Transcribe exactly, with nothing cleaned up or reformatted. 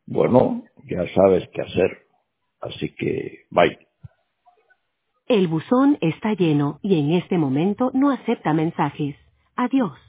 Bueno, ya sabes qué hacer. Así que, bye. El buzón está lleno y en este momento no acepta mensajes. Adiós.